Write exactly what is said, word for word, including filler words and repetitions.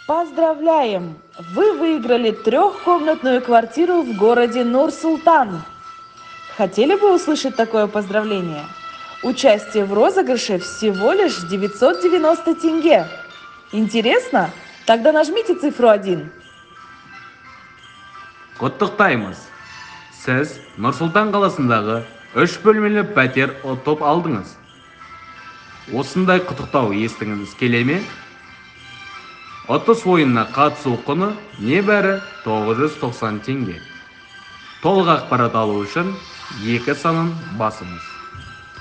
Поздравляем! Вы выиграли трехкомнатную квартиру в городе Нур-Султан. Хотели бы услышать такое поздравление? Участие в розыгрыше всего лишь девятьсот девяносто тенге. Интересно? Тогда нажмите цифру один. Құттықтаймыз. Сіз Нұр-Сұлтан қаласындағы үш бөлмелі пәтер ұтып алдыңыз. Осындай құттықтау естіңіз келе ме? Ұтыс ойынына қатысу құны небәрі тоғыз жүз тоқсан теңге. Толық ақпарат алу үшін екі санын басыңыз.